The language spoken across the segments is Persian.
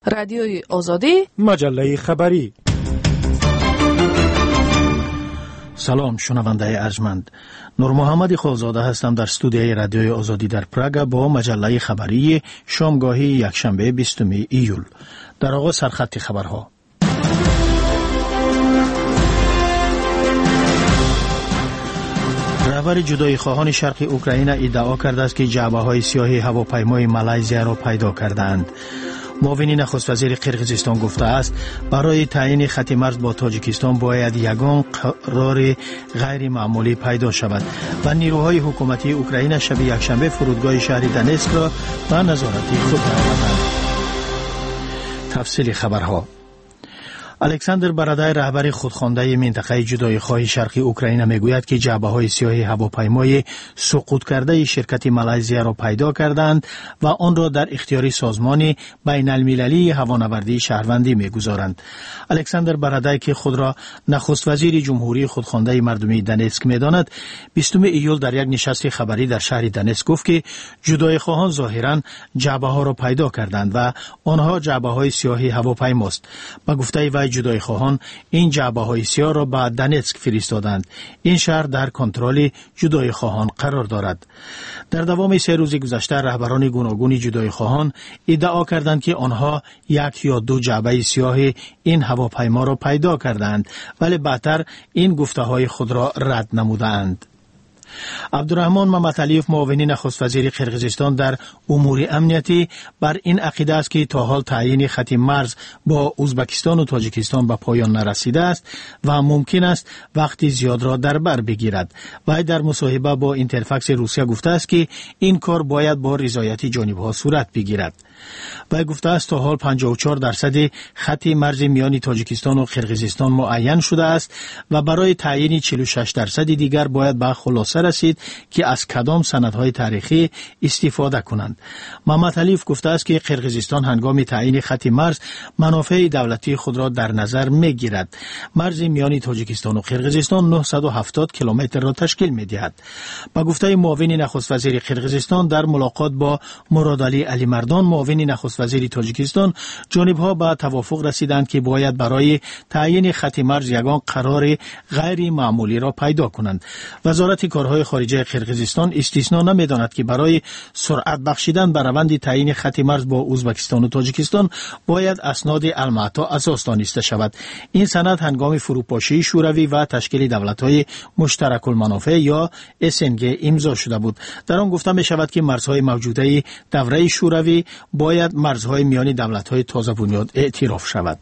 رادیوی آزادی، مجله خبری. سلام شنونده ارجمند، نور محمد خالزاده هستم در استودیوی رادیوی آزادی در پراگ با مجله خبری شامگاهی یکشنبه 20 ایول. در آغاز سرخط خبرها. رهبر جدایی خواهان شرق اوکراین ادعا کرده است که جعبه‌های سیاه هواپیمای مالزیا را پیدا کردند. معاون نخست وزیر قرقیزستان گفته است برای تعیین خط مرز با تاجیکستان باید یگان قرار غیر معمولی پیدا شود و نیروهای حکومتی اوکراین شب یکشنبه فرودگاه شهر دنسک را به نظارت خود درآوردند. تفصیل خبرها. الکساندر برادای رهبر خودخوانده منطقه جدایی خواهی شرقی اوکراین میگوید که جعبه‌های سیاه هواپیمای سقوط کرده شرکت مالزیا را پیدا کردند و آن را در اختیار سازمان بین المللی هوانوردی شهروندی میگذارند. الکساندر برادای که خود را نخست وزیر جمهوری خودخوانده مردمی دنسک میداند 20 ایول در یک نشست خبری در شهر دنسک گفت که جدایی خواهان ظاهرا جعبه‌ها را پیدا کردند و آنها جعبه‌های سیاه هواپیماست. با گفته وی جدایی خواهان این جعبه‌های سیاه را به دنسک فرستادند. این شهر در کنترل جدایی خواهان قرار دارد. در دوام 3 روز گذشته رهبران گوناگون جدایی خواهان ادعا کردند که آنها 1 یا 2 جعبه سیاه این هواپیما را پیدا کردند، ولی بعدتر این گفته‌های خود را رد نمودند. عبدالرحمن ممتعلیف معاون نخست وزیر قرقیزستان در امور امنیتی بر این عقیده است که تا حال تعیین خط مرز با ازبکستان و تاجیکستان به پایان نرسیده است و ممکن است وقتی زیاد را در بر بگیرد. وی در مصاحبه با اینترفکس روسیه گفته است که این کار باید با رضایت جانبها صورت بگیرد. وی گفته است تا حال 54% خط مرز میان تاجیکستان و قرقیزستان معین شده است و برای تعیین 46% دیگر باید به خلاصه رسید که از کدام سندهای تاریخی استفاده کنند. ممتعلیف گفته است که قرقیزستان هنگام تعیین خط مرز منافع دولتی خود را در نظر میگیرد. مرز میان تاجیکستان و قرقیزستان 970 کیلومتر را تشکیل میدهد. با گفته معاون نخست وزیر قرقیزستان در ملاقات با مرادعلی علی مردان معاون نخست وزیر تاجیکستان، جانبها به توافق رسیدند که باید برای تعیین خط مرز یگان قرار غیر معمولی را پیدا کنند. وزارت کارهای خارجه قرقیزستان استثنا نمی‌داند که برای سرعت بخشیدن به روند تعیین خط مرز با ازبکستان و تاجیکستان باید اسناد المعطا اساس دانسته شود. این سند هنگام فروپاشی شوروی و تشکیل دولت‌های مشترک المنافع یا SNG امضا شده بود. در آن گفته می‌شود که مرزهای موجوده دوره شوروی باید مرزهای میان دولت‌های تازه بنیاد اعتراف شود.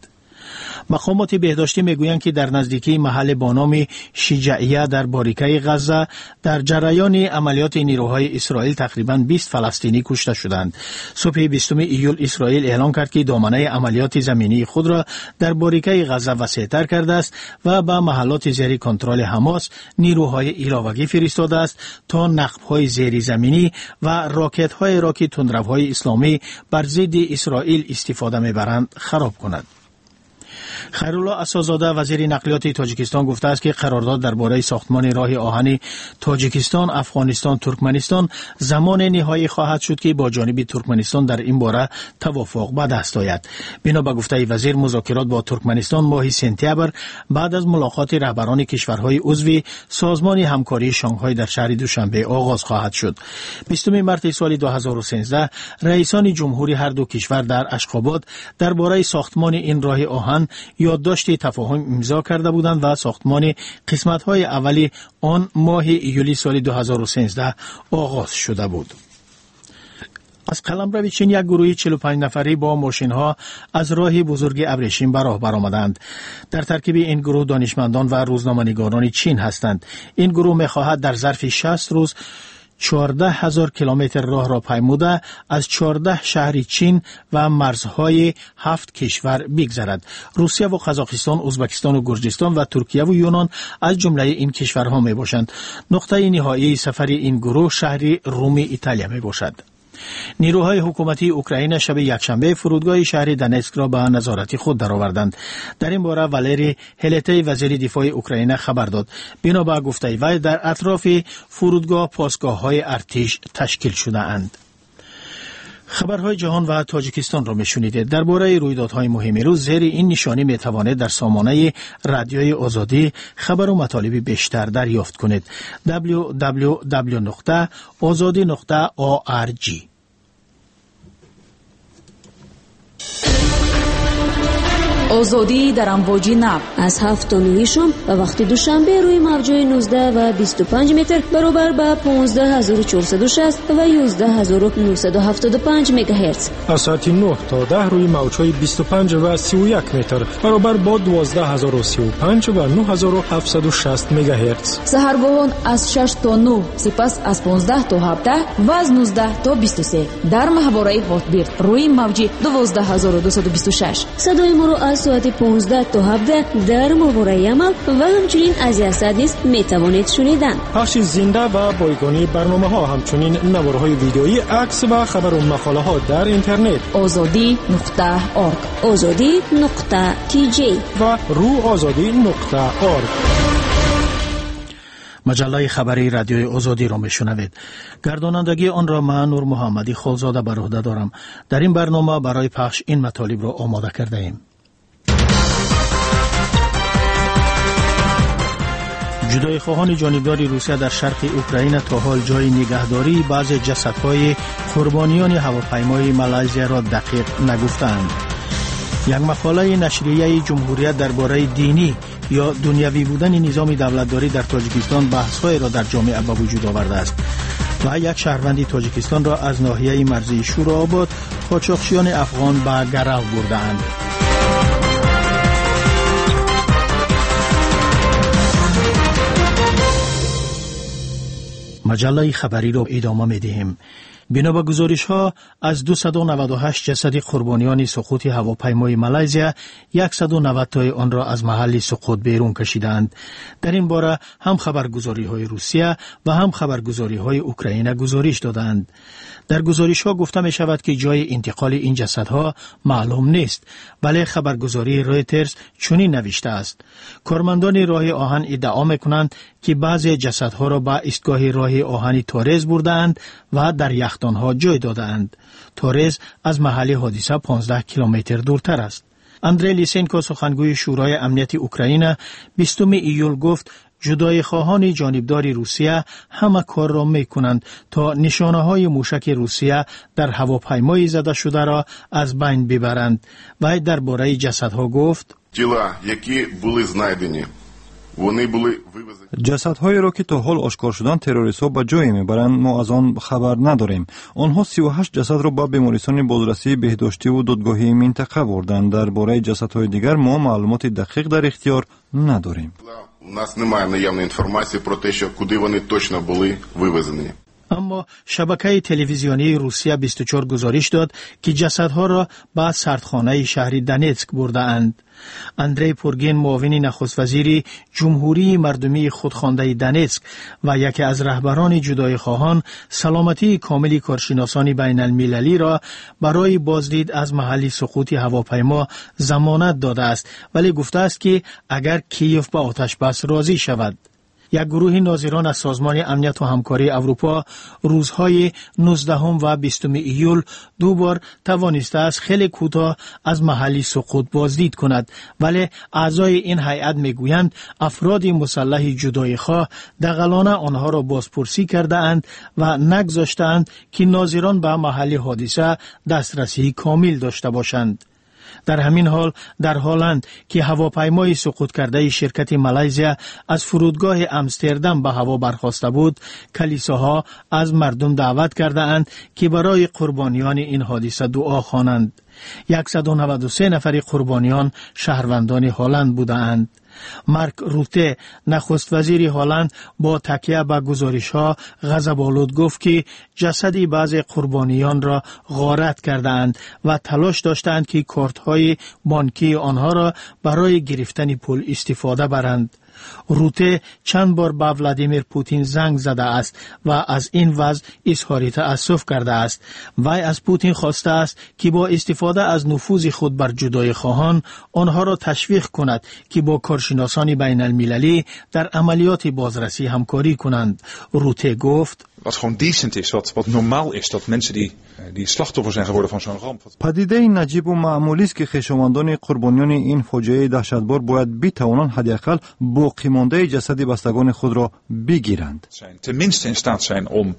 مقامات بهداشتی میگویند که در نزدیکی محل با نام شجاعیه در باریکه غزه در جریان عملیات نیروهای اسرائیل تقریباً 20 فلسطینی کشته شدند. صبح 20 ایول اسرائیل اعلام کرد که دامنه عملیات زمینی خود را در باریکه غزه وسیع‌تر کرده است و به محلات زیر کنترل حماس نیروهای علاوه‌ای فرستاده است تا نقب‌های زیر زمینی و راکت‌های را که تندروهای اسلامی بر ضد اسرائیل استفاده می‌برند خراب کند. خیرالله اسدزاده وزیر نقلیات تاجیکستان گفته است که قرارداد درباره ساختمان راه آهن تاجیکستان، افغانستان، ترکمنستان زمان نهایی خواهد شد که با جانب ترکمنستان در این باره توافق به دست آید. بنا به گفته وزیر مذاکرات با ترکمنستان ماه سپتامبر بعد از ملاقات رهبران کشورهای عضو سازمان همکاری شانگهای در شهر دوشنبه آغاز خواهد شد. 20 مارس سال 2013 رئیسان جمهوری هر دو کشور در اشخاباد درباره ساختمان این راه آهن یادداشت تفاهم امضا کرده بودند و ساختمان قسمت‌های اولی آن ماه ایولی سال 2013 آغاز شده بود. از قلمرو چین یک گروه 45 نفری با ماشین‌ها از راه بزرگ ابریشم به راه برآمدند. در ترکیب این گروه دانشمندان و روزنامه‌نگاران چین هستند. این گروه می‌خواهد در ظرف 60 روز 14,000 کیلومتر راه را پیموده از 14 شهر چین و مرزهای 7 کشور بگذرد. روسیه و قزاقستان، ازبکستان و گرجستان و ترکیه و یونان از جمله این کشورها می باشند. نقطه نهایی سفر این گروه شهر روم ایتالیا می باشد. نیروهای حکومتی اوکراین شب یکشنبه فرودگاه شهر دنسک را به نظارت خود درآوردند. در این باره والری هلتی وزیر دفاع اوکراین خبر داد. بنا به گفته وی در اطراف فرودگاه پاسگاه‌های ارتش تشکیل شده اند. خبرهای جهان و تاجیکستان را میشنیدید. درباره رویدادهای مهم روز زیر این نشانی میتوانید در سامانه رادیوی آزادی خبر و مطالب بیشتر دریافت کنید. www.azadi.org. آزادی در امواج نب از 7 تا 9 شام و وقت دوشنبه روی موج‌های 19 و 25 متر برابر با 15460 و 11975 مگاهرتز. از ساعت 9 تا 10 روی موج‌های 25 و 31 متر برابر با 12035 و 9760 مگاهرتز. سحرگاهان از 6 تا 9 سپس از 15 تا 17 و از 19 تا 23 در ماهواره هاتبیرد روی موج 12226. صدای ما رو از ساعت 15 تا 17 در ماهواره عمل و همچنین از یاسد نیز میتوانید شنیدن. پخش زنده و بایگانی برنامه ها، همچنین نوارهای ویدیویی، عکس و خبر و مقاله ها در اینترنت azadi.org azadi.tj و روآزادی.org. مجله خبری رادیوی آزادی را میشنوید. گردانندگی آن را من نور محمدی خالزاده بر عهده دارم. در این برنامه برای پخش این مطالب را آماده کرده ایم. جدای خواهان جانبدار روسیه در شرق اوکراین تا حال جای نگهداری بعضی جسدهای قربانیان هواپیمای مالزیا را دقیق نگفتند. یک مقاله نشریه جمهوریت درباره دینی یا دنیوی بودن نظام دولتداری در تاجیکستان بحث‌های را در جامعه به وجود آورده است و یک شهروند تاجیکستان را از ناحیه مرزی شورآباد قاچاقچیان افغان به گرو بردند. مجله خبری را ادامه می‌دهیم. بنا به گزارش‌ها از 298 جسد قربانیان سقوط هواپیمای مالزیا 190 تای آن را از محل سقوط بیرون کشیدند. در این باره هم خبرگزاری‌های روسیه و هم خبرگزاری‌های اوکراین گزارش دادند. در گزارش‌ها گفته می‌شود که جای انتقال این جسدها معلوم نیست، ولی خبرگزاری رویترز چنین نوشته است: کارمندان راه آهن ادعا می‌کنند که بعضی جسدها را به ایستگاه راه آهن تورز بردند و در یخدانها جای دادند. تورز از محل حادثه 15 کیلومتر دورتر است. اندری لیسنکو سخنگوی شورای امنیت اوکراین 20 ایول گفت جدای خواهان جانبدار روسیه همه کار را میکنند تا نشانه های موشک روسیه در هواپیمای زده شده را از بین ببرند. و درباره جسدها گفت: тіла, які були знайдені, вони були вивезені. جسدهایی را که تا حال آشکار شدن تروریست‌ها به جای میبرند ما از آن خبر نداریم. آنها 38 جسد را به بیمارستان بازرسی بهداشتی و دادگاهی منطقه بردند. درباره جسدهای دیگر ما معلومات دقیق در اختیار نداریم. У нас немає наявної інформації про те, що куди вони точно були вивезені. اما شبکه تلویزیونی روسیه 24 گزارش داد که جسدها را به سردخانه شهر دنیتسک برده اند. اندری پورگین معاون نخست وزیر جمهوری مردمی خودخوانده دنیتسک و یکی از رهبران جدای خواهان سلامتی کامل کارشناسان بین المللی را برای بازدید از محل سقوط هواپیما ضمانت داده است، ولی گفته است که اگر کیف به آتش بس راضی شود. یک گروه ناظران از سازمان امنیت و همکاری اروپا روزهای 19 و 20 ایول دو بار توانسته است خیلی کوتاه از محل سقوط بازدید کند، ولی اعضای این هیئت میگویند افراد مسلح جدای خواه دغلانه آنها را بازپرسی کرده اند و نگذاشتند که ناظران به محل حادثه دسترسی کامل داشته باشند. در همین حال در هلند که هواپیمای سقوط کرده شرکت مالزیا از فرودگاه امستردام به هوا برخاسته بود، کلیساها از مردم دعوت کرده اند که برای قربانیان این حادثه دعا خوانند. 193 نفر قربانیان شهروندان هلند بودند. مارک روته نخست وزیر هلند با تکیه به گزارش‌ها غضب‌آلود گفت که جسد بعضی قربانیان را غارت کردند و تلاش داشتند که کارت‌های بانکی آنها را برای گرفتن پول استفاده برند. روته چند بار به ولادیمیر پوتین زنگ زده است و از این وضع اظهار تأسف کرده است. وی از پوتین خواسته است که با استفاده از نفوذ خود بر جدای خواهان آنها را تشویق کند که با کارشناسان بین المللی در عملیات بازرسی همکاری کنند. روته گفت: wat gewoon decent is, wat normaal is, dat mensen die slachtoffer zijn geworden van zo'n ramp. پدیده نجیب و معمولی است که خویشاوندان قربانیان این فاجعه دهشتبار باید بتوانند حداقل باقی مانده جسد بستگان خود را بگیرند. Tenminste in staat zijn om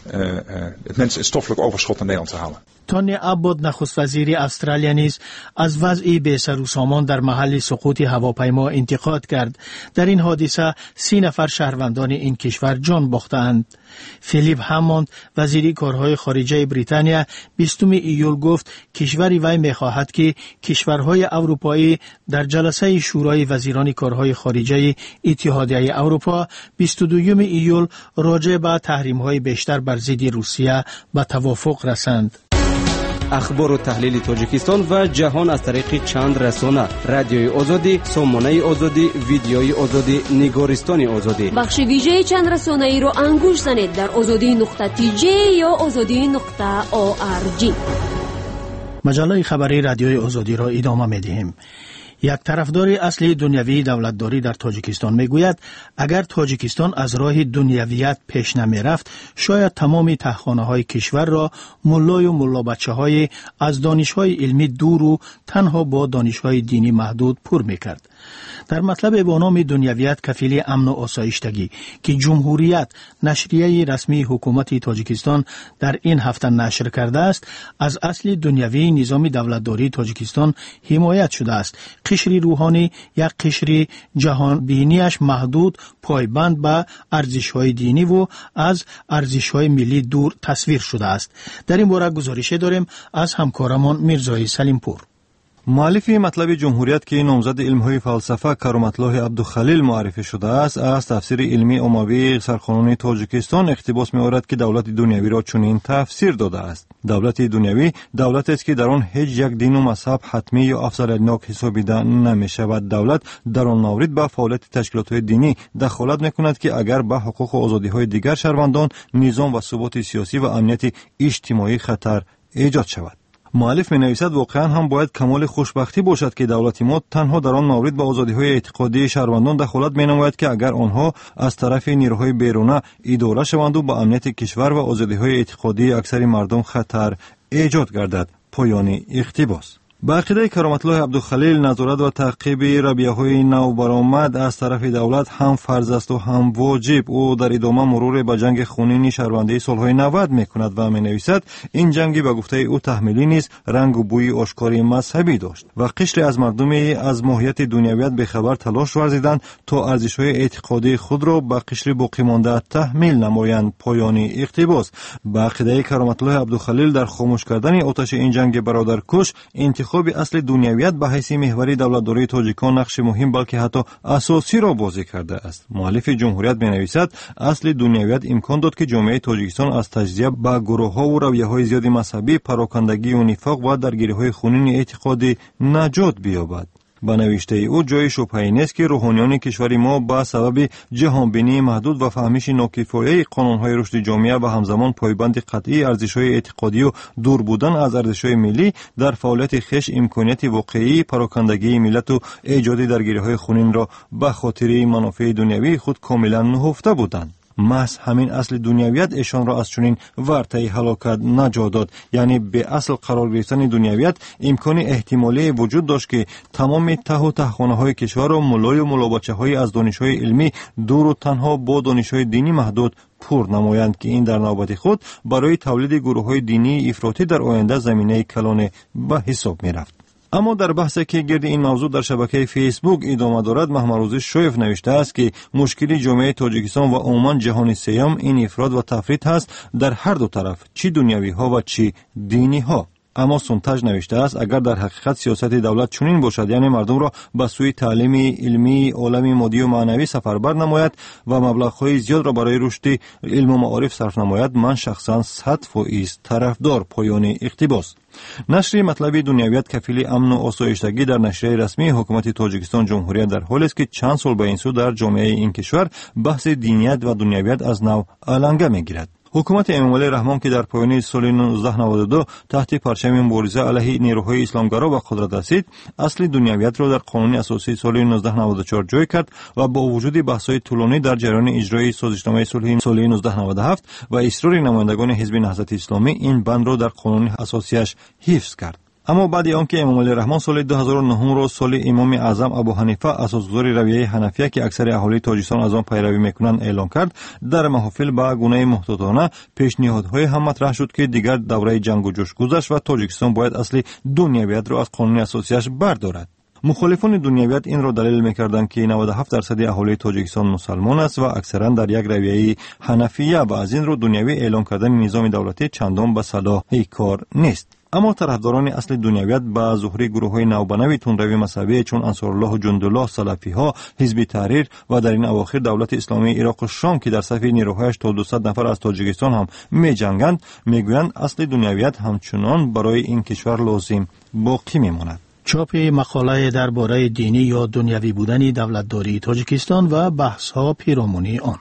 het stoffelijk overschot naar Nederland te halen. تونی عباد نخست وزیر استرالیا نیز از وضع بی سر و سامان در محل سقوط هواپیما انتقاد کرد. در این حادثه 30 نفر شهروندان این کشور جان باختند. فیلیپ هموند وزیر کارهای خارجه بریتانیا 20 ایول گفت کشور وی می‌خواهد که کشورهای اروپایی در جلسه شورای وزیران کارهای خارجه اتحادیه اروپا 22 ایول راجع به تحریم‌های بیشتر بر ضد روسیه به توافق رسند. اخبار و تحلیل تاجیکستان و جهان از طریق چند رسانه: رادیوی آزادی، سامانه آزادی، ویدیوی آزادی، نگارستان آزادی. بخش ویژه چند رسانه ای رو انگوش زنید در azadi.tj یا azadi.org. مجله خبری رادیوی آزادی را ادامه می‌دهیم. یک طرفدار اصلی دنیوی دولتداری در تاجیکستان میگوید اگر تاجیکستان از راه دنیویت پیش نمی رفت شاید تمام تهخانه‌های کشور را ملای و ملا بچه‌های از دانش‌های علمی دور و تنها با دانش‌های دینی محدود پر میکرد. در مطلب با نام دنیویت کفیل امن و آسایشتگی که جمهوریت نشریه رسمی حکومت تاجیکستان در این هفته نشر کرده است، از اصل دنیوی نظام دولتداری تاجیکستان حمایت شده است. قشر روحانی یک قشر جهان بینیش محدود پایبند به ارزش‌های دینی و از ارزش‌های ملی دور تصویر شده است. در این باره گزارش داریم از همکارمان میرزای سلیمپور. مؤلف مطلب جمهوریت که نامزد علم‌های فلسفه کرامت الله عبدالخلیل معرفی شده است، از تفسیر علمی عمومی سرخانون تاجیکستان اقتباس می‌آورد که دولت دنیوی را چنین تفسیر داده است: دولت دنیوی دولتی است که در آن هیچ یک دین و مذهب حتمی یا افضل‌الناک حسابیده نمی‌شود. دولت در آن مورد به فعالیت تشکیلات‌های دینی دخالت می‌کند که اگر به حقوق و آزادی‌های دیگر شهروندان، نظام و ثبات سیاسی و امنیت اجتماعی خطر ایجاد شود. مؤلف می‌نویسد واقعا هم باید کمال خوشبختی باشد که دولت ما تنها در آن مورد به آزادی‌های اعتقادی شهروندان دخالت می‌نماید که اگر آنها از طرف نیروهای بیرونه اداره شوند و به امنیت کشور و آزادی‌های اعتقادی اکثر مردم خطر ایجاد گردد. پایان اقتباس. با عقیده کرامت الله عبدالخلیل نظارت و تعقیب رویه‌های نو برآمد از طرف دولت هم فرض است و هم واجب. او در ادامه مرور به جنگ خونین شهروندی سالهای 90 می‌کند و می‌نویسد این جنگ به گفته او تحمیلی نیست، رنگ و بوی آشکاری مذهبی داشت و قشری از مردم از ماهیت دنیویت به خبر تلاش ورزیدند تا ارزش‌های اعتقادی خود را به قشر باقی مانده تحمیل نمایند. پایان اقتباس. با عقیده کرامت الله عبدالخلیل در خاموش کردن آتش این جنگ برادرکش انتخاب اصل دنیویت به حیث محوری دولتداری تاجیکان نقش مهم بلکه حتی اساسی را بازی کرده است. مؤلف جمهوریت می‌نویسد اصل دنیویت امکان داد که جامعه تاجیکستان از تجزیه به گروه‌ها و رویه‌های زیاد مذهبی، پراکندگی و نفاق و درگیری‌های خونین اعتقادی نجات بیابد. با نوشته او جای شبهه‌ای نیست که روحانیان کشور ما با سبب جهانبینی محدود و فهمیش ناکفایه قانون‌های رشد جامعه و همزمان پایبند قطعی ارزش‌های اعتقادی و دور بودن از ارزش‌های ملی در فعالیت خویش امکانیت واقعی پراکندگی ملت و ایجاد درگیری‌های خونین را به خاطر منافع دنیوی خود کاملا نهفته بودند. محض همین اصل دنیویت ایشان را از چنین ورطه هلاکت نجات داد. یعنی به اصل قرار گرفتن دنیویت امکان احتمالی وجود داشت که تمام ته و تهخانه‌های کشور را ملای و ملابچه‌های از دانش‌های علمی دور و تنها با دانش‌های دینی محدود پر نمایند که این در نوبت خود برای تولید گروه‌های دینی افراطی در آینده زمینه کلان به حساب می‌رفت. اما در بحثی که گرد این موضوع در شبکه فیسبوک ادامه دارد، محمدروزی شویف نوشته است که مشکلی جامعه تاجیکستان و عموما جهان سیام این افراط و تفریط هست در هر دو طرف، چی دنیوی ها و چی دینی ها. اما سونتاژ نوشته است اگر در حقیقت سیاست دولت چنین باشد، یعنی مردم را به سوی تعلیم علمی، عالم مادی و معنوی سفربر نماید و مبلغ‌های زیاد را برای رشد علم و معارف صرف نماید، من شخصا 100% طرفدار. پایان اقتباس. نشر مطلب دنیویت کفیل امن و آسایشتگی در نشریه رسمی حکومت تاجیکستان جمهوریت در حالی است که چند سال به این سو در جامعه این کشور بحث دینیت و دنیویت از نو علنگه می‌گیرد. حکومت امامعلی رحمان که در پایان سال 1992 تحت پرچم مبارزه علیه نیروهای اسلامگرا به قدرت رسید، اصل دنیویت را در قانون اساسی سال 1994 جای کرد و با وجود بحث‌های طولانی در جریان اجرای سازشنامه صلح سال 1997 و اصرار نمایندگان حزب نهضت اسلامی، این بند را در قانون اساسیش حفظ کرد. اما بعد آنکه امامعلی رحمان سال 2009 را سال امام اعظم ابو حنیفه اساسگذار رویه حنفیه که اکثر اهالی تاجیکستان از آن پیروی میکنند اعلان کرد، در محافل به گونه محتاطانه پیشنهادهای هم مطرح شد که دیگر دوره جنگ و جوش گذشت و تاجیکستان باید اصل دنیویت را از قانون اساسیش بردارد. مخالفان دنیویت این را دلیل می‌کردند که 97% اهالی تاجیکستان مسلمان است و اکثرا در یک رویه حنفیه و از این رو دنیوی اعلان کردن نظام دولتی چندان به صلاح کار نیست. اما طرفداران اصل دنیویت با ظهور گروه‌های نوبنوی تندروی مذهبی چون انصارالله و جندالله، سلفی‌ها، حزب تحریر و در این اواخر دولت اسلامی عراق و شام که در صف نیروهایش تا 200 نفر از تاجیکستان هم می‌جنگند، میگویند اصل دنیویت همچنان برای این کشور لازم باقی میماند. چاپ مقاله درباره دینی یا دنیوی بودن دولتداری تاجیکستان و بحث‌ها پیرامون آن.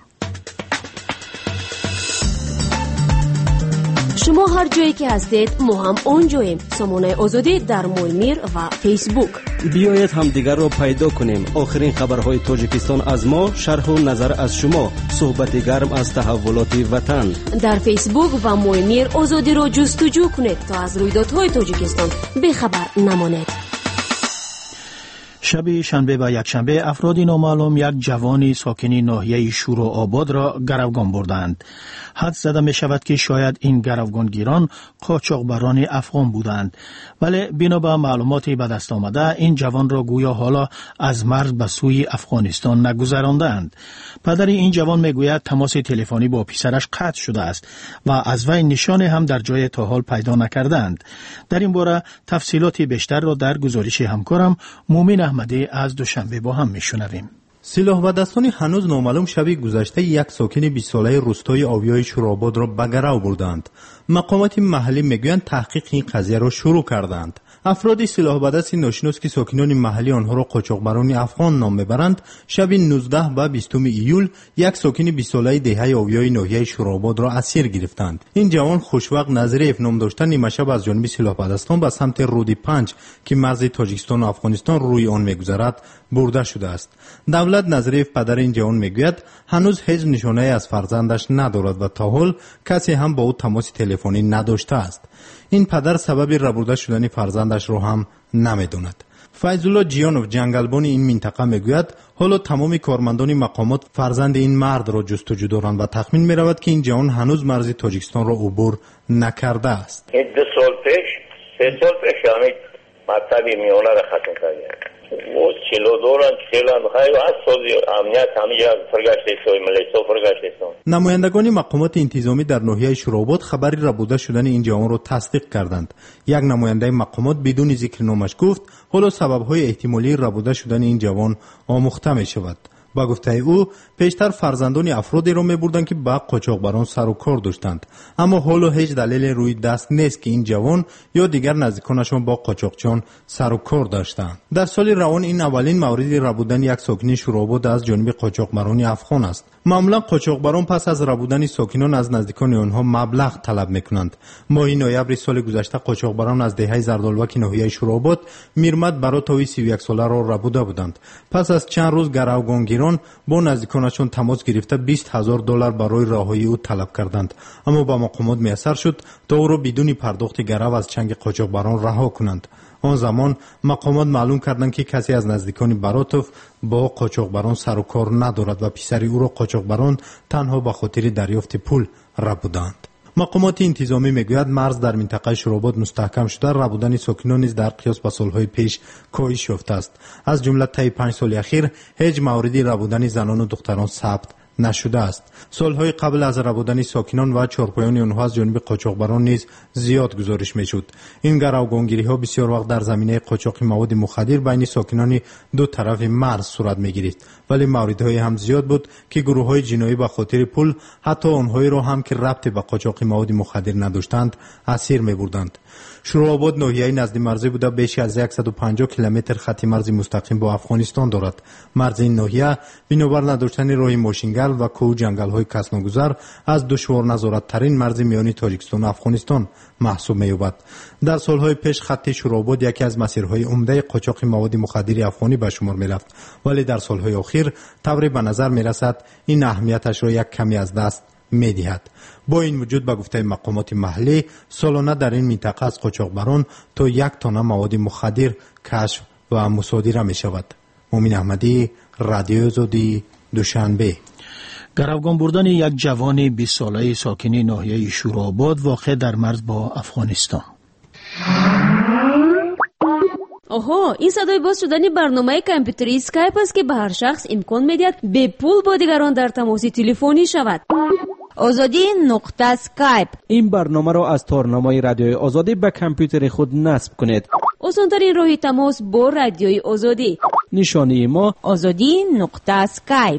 شما هر جایی که هستید ما هم اونجاییم. سامانه آزادی در مولمیر و فیسبوک. بیایید هم دیگر را پیدا کنیم. آخرین خبرهای تاجیکستان از ما، شرح و نظر از شما، صحبت گرم از تحولات وطن. در فیسبوک و مولمیر آزادی را جستجو کنید تا از رویدادهای تاجیکستان بخبر نمانید. شب شنبه و یکشنبه افرادی نامعلوم یک جوانی ساکن ناحیه شور و آباد را گروگان بردند. حدس زده می شود که شاید این گروگانگیران قاچاقبران افغان بودند، ولی بنا به معلوماتی به دست آمده این جوان را گویا حالا از مرز به سوی افغانستان نگذراندند. پدر این جوان می گوید تماس تلفنی با پسرش قطع شده است و از وی نشانی هم در جای تا حال پیدا نکردند. در این باره تفصیلات بیشتر را در گزارش همکارم مومن احمدی از دوشنبه با هم میشنویم. سلاح و دستانی هنوز نامعلوم شبی گذشته یک ساکن 20 ساله روستای آویای شورآباد را به گرو بردند. مقامات محلی میگویند تحقیق این قضیه را شروع کردند. افراد سلاح به دست ناشناس که ساکنان محلی آنها را قاچاقبران افغان نام میبرند، شب 19 و 20 ایول یک ساکن 20 ساله دهه آویای ناحیه شورآباد را اسیر گرفتند. این جوان خوشوقت نظریف نام داشته نیمه شب از جانب سلاح به دستان به سمت رود 5 که مرز تاجیکستان و افغانستان روی آن میگذرد برده شده است. دولت نظریف پدر این جوان میگوید هنوز هیچ نشانه از فرزندش ندارد و تا حال کسی هم با او تماس تلفنی نداشته است. این پدر سبب ربورده شدن فرزندش را هم نمیداند. فیض‌الله جیانوف جنگلبان این منطقه میگوید حالا تمام کارمندان مقامات فرزند این مرد را جستجو دارند و تخمین میرود که این جوان هنوز مرز تاجیکستان را عبور نکرده است. 2 سال پیش 3 سال پیش همین مطلبی میونه را ختم کرد. و 42 ران 40 خیلی از سازی امنیت همینجا فرگشتستان ملیسا فرگشتستان. نمایندگان مقامات انتظامی در ناحیه شورآباد خبری ربوده شدن این جوان را تصدیق کردند. یک نماینده مقامات بدون ذکر نامش گفت حالا سبب‌های احتمالی ربوده شدن این جوان آموخته می شود. با گفته او پیشتر فرزندان افرادی را می‌بردند که با قاچاقبران سر و کار داشتند، اما حالا هیچ دلیل روی دست نیست که این جوان یا دیگر نزدیکانشان با قاچاقچیان سر و کار داشتند. در سال روان این اولین مورد ربودن یک ساکن شورآباد از جانب قاچاقبران افغان است. معمولا قاچاقبران پس از ربودن ساکنان از نزدیکان آنها مبلغ طلب می‌کنند. ماه نوامبر سال گذشته قاچاقبران از دهه زردالوک ناحیه شورآباد میرمد برای 31 ساله را ربوده بودند. پس از چند روز گروگانگیران با نزدیکانشان تماس گرفته $20,000 برای رهایی او طلب کردند، اما با مقامات میسر شد تا او را بدون پرداخت گرو از چنگ قاچاقبران رها کنند. آن زمان مقامات معلوم کردند که کسی از نزدیکان براتوف با قاچاقبران سر و کار ندارد و پسر او را قاچاقبران تنها به خاطر دریافت پول ربودند. مقامات انتظامی میگوید مرز در منطقه شورآباد مستحکم شده، ربودن ساکنان نیز در قیاس با سالهای پیش کاهش یافته است. از جمله طی 5 سال اخیر هیچ موردی ربودن زنان و دختران ثبت نشده است. سالهای قبل از ربودن ساکنان و چارپایان آنها از جانب قاچاقبران نیز زیاد گزارش میشد. این گروگانگیری ها بسیار وقت در زمینه قاچاق مواد مخدر بین ساکنان دو طرف مرز صورت میگرفت، ولی موردهای هم زیاد بود که گروه های جنایی به خاطر پول حتی آنهایی را هم که ربط به قاچاق مواد مخدر نداشتند اسیر میبردند. شوراباد ناحیه نزد مرزی بوده بیش از 150 کیلومتر خط مرزی مستقیم با افغانستان دارد. مرز این ناحیه بنابر نداشتن راه ماشینگل و کوه جنگل‌های کسناگذر از دشوار نظارت ترین مرز میانی تاجیکستان و افغانستان محسوب می‌یابد. در سالهای پیش خط شوراباد یکی از مسیرهای عمده قاچاق مواد مخدر افغانی به شمار می‌رفت، ولی در سالهای اخیر طوری به نظر می‌رسد این اهمیتش را یک کمی از دست می‌دهد. با این وجود به گفته مقامات محلی سالانه در این منطقه از قاچاقبران تا 1 تن مواد مخدر کشف و مصادره می‌شود. مومن احمدی، رادیو آزادی، دوشنبه. گروگان بردن یک جوان 20 ساله ساکن ناحیه شوراباد واقع در مرز با افغانستان. آها، این صدای باز شدن برنامه کامپیوتری اسکایپ است که به هر شخص امکان می‌دهد به پول با دیگران در تماس تلفنی شود. آزادی نقطه اسکایپ. این برنامه را از تارنمای رادیوی آزادی به کامپیوتر خود نصب کنید. آسان‌ترین راه تماس با رادیوی آزادی. نشانی ما آزادی نقطه اسکایپ.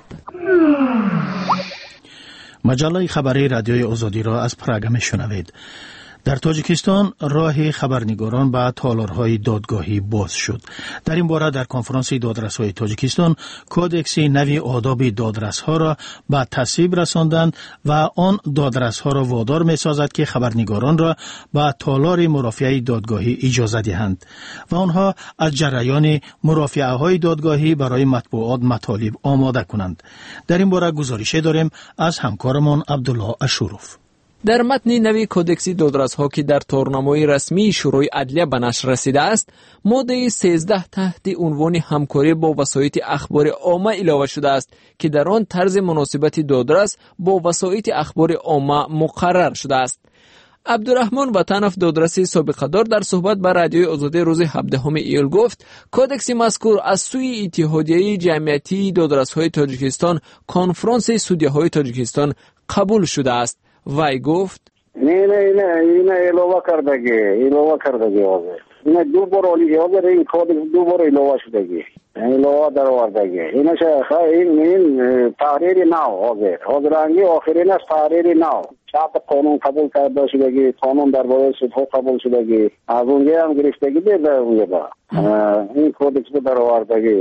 مجله خبری رادیوی آزادی را از پراگ میشنوید. در تاجیکستان راه خبرنگاران به تالارهای دادگاهی باز شد. در این باره در کنفرانس دادرس‌های تاجیکستان کودکس نوی آداب دادرس‌ها را به تصویب رساندند و آن دادرس‌ها را وادار می‌سازد که خبرنگاران را به تالار مرافعه دادگاهی اجازه دهند و آنها از جریان مرافعه‌های دادگاهی برای مطبوعات مطالب آماده کنند. در این باره گزارشی داریم از همکارمان عبدالله اشوروف. در متن نوی کودکس دادرس‌ها که در تارنمای رسمی شورای عدلیه به نشر رسیده است، ماده 13 تحت عنوان همکاری با وسایط اخبار عامه علاوه شده است که در آن طرز مناسبت دادرس با وسایط اخبار عامه مقرر شده است. عبدالرحمن وطنف دادرس سابقه دار در صحبت با رادیوی آزادی روز 17 ایول گفت کودکس مذکور از سوی اتحادیه جمعیتی دادرس‌های تاجیکستان کنفرانس سودیه‌های تاجیکستان قبول شده است. وای گفت این علاوه کردگی این دو بار این کودکس دو بار علاوه شدگی علاوه در آوردگی این تحریر نو حاضرانگی آخرین است تحریر نو چاپ قانون قبول کرده شدگی قانون درباره سودها قبول شدگی از اونجا هم گرفتگی بیده اونجا این کودکس در آوردگی.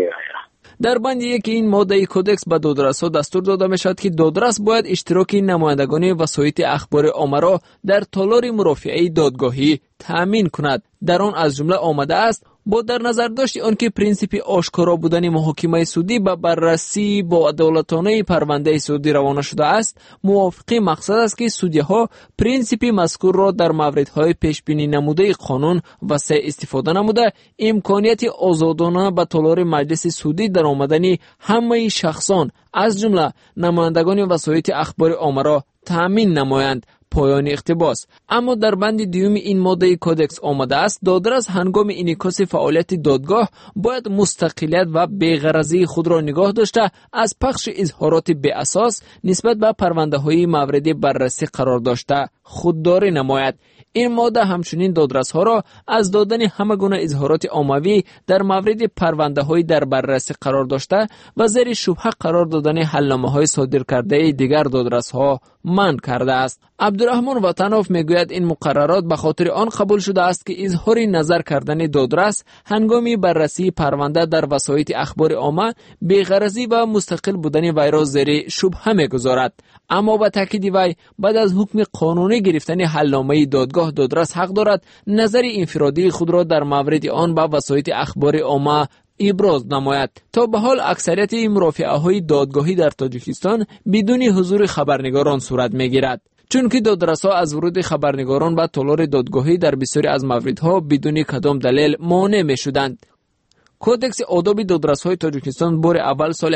در بند یکی این ماده کودکس به دادرس‌ها دستور داده می شود که دادرس باید اشتراک نمایندگان وسایط اخبار عامه را در تالار مرافعه دادگاهی تأمین کند. در آن از جمله آمده است با در نظر داشت آنکه پرینسیپ آشکارا بودن محاکمه سودی به بررسی با عدالتانه پرونده سودی روانه شده است، موافق مقصد است که سودی‌ها پرینسیپ مذکور را در موردهای پیش بینی نموده قانون وسیع استفاده نموده امکانیت آزادانه به تالار مجلس سودی در آمدن همه شخصان از جمله نمایندگان وسایط اخبار عامه را تأمین نمایند. پایان اقتباس. اما در بند دیوم این ماده کودکس آمده است دادرس هنگام انعکاس فعالیت دادگاه باید مستقلیت و بی‌غرضی خود را نگاه داشته از پخش اظهارات بی اساس نسبت به پرونده های مورد بررسی قرار داشته خودداری نماید. این ماده همچنین دادرس ها را از دادن همه گونه اظهارات عمومی در مورد پرونده های در بررسی قرار داشته و زیر شبهه قرار دادن حلنامه های صادر کرده دیگر دادرس ها منع کرده است. عبدالرحمن وطنوف میگوید این مقررات به خاطر آن قبول شده است که اظهار نظر کردن دادرس هنگامی بررسی پرونده در وسایط اخبار عامه بی‌غرضی و مستقل بودن وی را زیر شبهه میگذارد. اما با تاکید وی بعد از حکم قانونی گرفتن حلنامه دادگاه دادرس حق دارد نظر انفرادی خود را در مورد آن با وسایط اخبار عامه ابراز نماید. تا به حال اکثریت مرافعه‌های دادگاهی در تاجیکستان بدون حضور خبرنگاران صورت میگیرد، چون که دادرس‌ها از ورود خبرنگاران به تالار دادگاهی در بسیاری از موردها بدون کدام دلیل مانع می‌شدند. کودکس آداب دادرس‌های تاجیکستان بار اول سال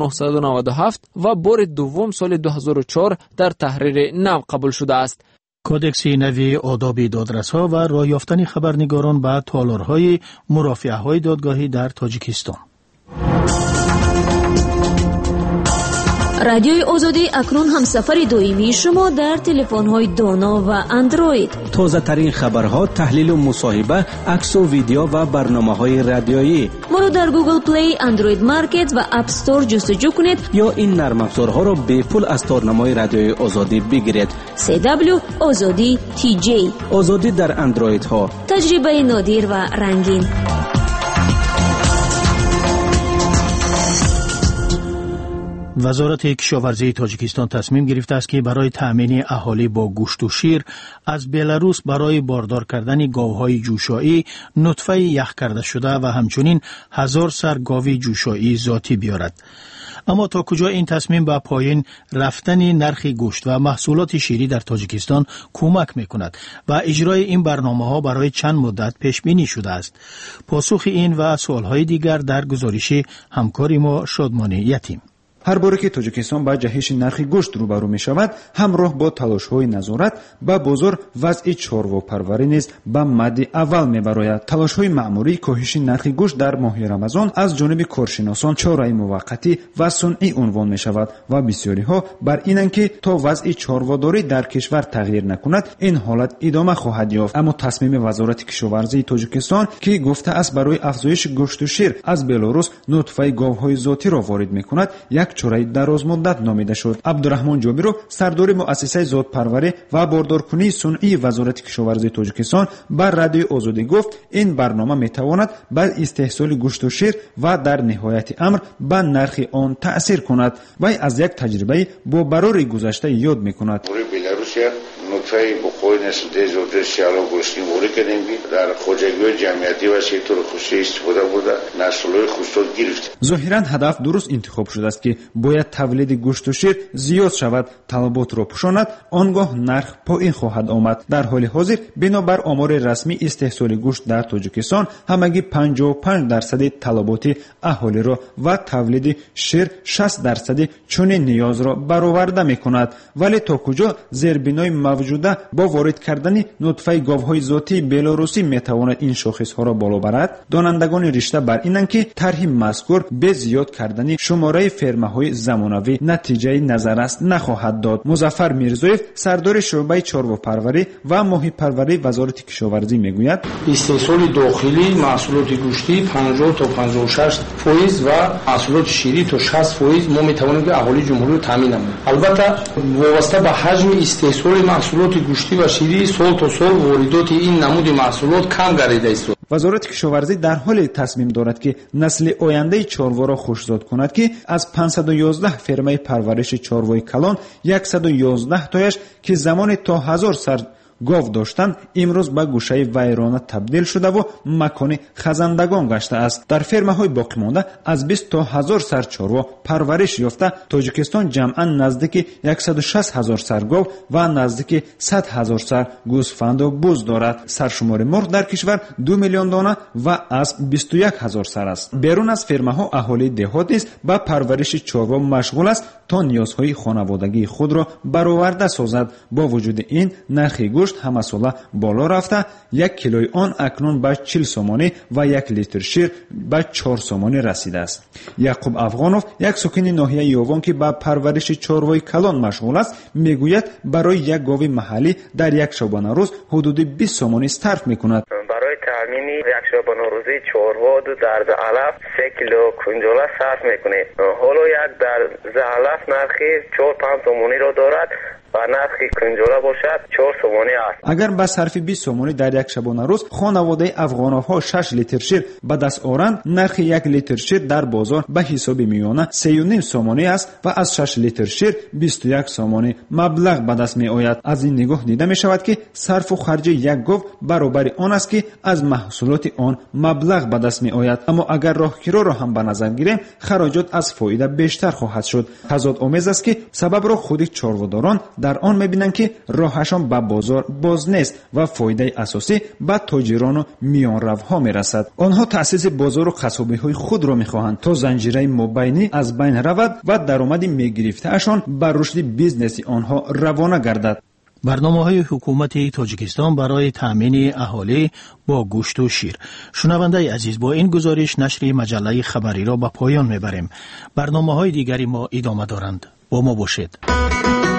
1997 و بار دوم سال 2004 در تحریر نو قبول شده است. کودکس نوی آداب دادرس‌ها و راه یافتن خبرنگاران به تالارهای مرافعه‌های دادگاهی در تاجیکستان. رادیوی آزادی اکنون هم سفر دائمی شما در تلفن‌های دانا و اندروید. تازه ترین خبرها، تحلیل و مصاحبه، عکس و ویدیو و برنامه‌های رادیویی. ما رو در گوگل پلی، اندروید مارکت و اپ استور جستجو کنید یا این نرم افزارها رو به پول از تارنمای رادیوی آزادی بگیرید. CW آزادی TJ. آزادی در اندروید ها. تجربه نادر و رنگین. وزارت کشاورزی تاجیکستان تصمیم گرفته است که برای تأمین اهالی با گوشت و شیر از بلاروس برای باردار کردن گاوهای جوشایی نطفه یخ کرده شده و همچنین 1000 سر گاو جوشایی ذاتی بیارد. اما تا کجا این تصمیم به پایین رفتن نرخ گوشت و محصولات شیری در تاجیکستان کمک میکند و اجرای این برنامه‌ها برای چند مدت پیش بینی شده است؟ پاسخ این و سوالهای دیگر در گزارش همکار ما شادمانی یتیم. هر باره که تاجیکستان با جهش نرخ گوشت روبرو می شود، همراه با تلاش‌های نظارت با بازار وضع چارواپروری نیز به مد اول می براید. تلاش‌های مأموری کاهش نرخ گوشت در ماه رمضان از جانب کارشناسان چاره موقتی و صنعی عنوان می شود و بسیاری‌ها بر اینند که تا وضع چارواداری در کشور تغییر نکند این حالت ادامه خواهد یافت. اما تصمیم وزارت کشاورزی تاجیکستان که گفته است برای افزایش گوشت و شیر از بلاروس نطفه گاوهای ذاتی را وارد می‌کند، یک چاره دراز مدت نامیده شد. عبدالرحمن جابرو، سردار مؤسسه ذات‌پروری و باردارکنی صنعی وزارت کشاورزی تاجیکستان بر رادیوی آزادی گفت این برنامه میتواند بر استحصال گوشت و شیر و در نهایت امر به نرخ آن تأثیر کند. وی از یک تجربه با برای گذشته یاد میکند. نطفه بخوی نسل دیزوتر سیالا گوشتی موری کردیم در خوجگی جمعیتی و سیکتور خصوصی استفاده بوده نسل‌های خصوصی گرفت. ظاهراً هدف درست انتخاب شده است که باید تولید گوشت و شیر زیاد شود، طلبات را پوشاند، آنگاه نرخ پایین خواهد آمد. در حال حاضر بنابر آمار رسمی استحصال گوشت در تاجیکستان همگی 55% طلبات اهالی را و تولید شیر 60% چنین نیاز را برآورده می‌کند. ولی تا کجا زیربنای موجوده با وارد کردن نطفه گاوهای ذاتی بلاروسی میتواند این شاخصها را بالا برد؟ دانندگان رشته بر اینند که طرح مذکور به زیاد کردن شماره فرمه‌های زمانوی نتیجه نظر است نخواهد داد. مظفر میرزویف، سردار شعبه چارواپروری و ماهی پروری وزارت کشاورزی میگوید استحصال داخلی محصولات گوشتی 50 تا 56% و محصولات شیری تا 60% ما میتوانیم که اهالی جمهوری رو تامین کنیم. البته وابسته به حجم استحصال محصولات گوشتی و شیری سال تا سال واردات این نمود محصولات کم گردیده است. وزارت کشاورزی در حال تصمیم دارد که نسل آینده چاروا را خوشزاد کند که از 511 فرمه پرورش چاروای کلان 111 تایش که زمان تا 1000 سر گاو داشتند امروز به گوشه ویرانه تبدیل شده و مکان خزندگان گشته است. در فرمه های باقی مانده از 20 تا 1000 سر چاروا پرورش یافته تاجیکستان جمعاً نزدیک 160,000 سر گاو و نزدیک 100,000 سر گوسفند و بز دارد. سرشمار مرغ در کشور 2 میلیون دانه و اسب 21,000 سر است. بیرون از فرمه ها اهالی دهات نیز به پرورش چاروا مشغول است تا نیازهای خانوادگی خود را برآورده سازد. با وجود این نرخ گوشت همه ساله بالا رفته، 1 کیلوی آن اکنون به 40 سومانی و 1 لیتر شیر به 4 سومانی رسیده است. یعقوب افغانوف، یک ساکن ناحیه یاوان که به پرورش چاروای کلان مشغول است، میگوید برای یک گاو محلی در یک شبانه روز حدود 20 سومانی صرف میکند. برای تامین یک شبانه روزی چاروا در علف 3 کیلو کنجاله صرف میکنه. حالا یک در علف نرخی 4-5 سومانی را دارد و نرخی کنجاله باشد 4 سومانی است. اگر به صرف 20 سومانی در یک شبانه روز خانواده افغان‌ها 6 لیتر شیر به دست آورند، نرخ 1 لیتر شیر در بازار به حساب میانه 3.5 سومانی است و از 6 لیتر شیر 21 سومانی مبلغ به دست می آید. از این نگاه دیده می شود که صرف و خرج یک گاو برابر آن است که از محصولات آن مبلغ به دست می آید. اما اگر راهگیرا را هم به نظر گیریم، خراجات از فایده بیشتر خواهد شد. تضاد آمیز است که سبب را خود چاروداران در آن می‌بینند که راهشان به بازار باز نیست و فایده اساسی به تاجران و میانروها میرسد. آنها تأسیس بازار و قصابی‌های خود را می‌خواهند تا زنجیره مبینی از بین رود و درآمد می‌گرفته‌شان بر رشد بیزنس آنها روانه گردد. برنامه‌های حکومت تاجیکستان برای تأمین اهالی با گوشت و شیر. شنونده عزیز، با این گزارش نشر مجله خبری را به پایان می‌بریم. برنامه‌های دیگری ما ادامه دارند. با ما باشید.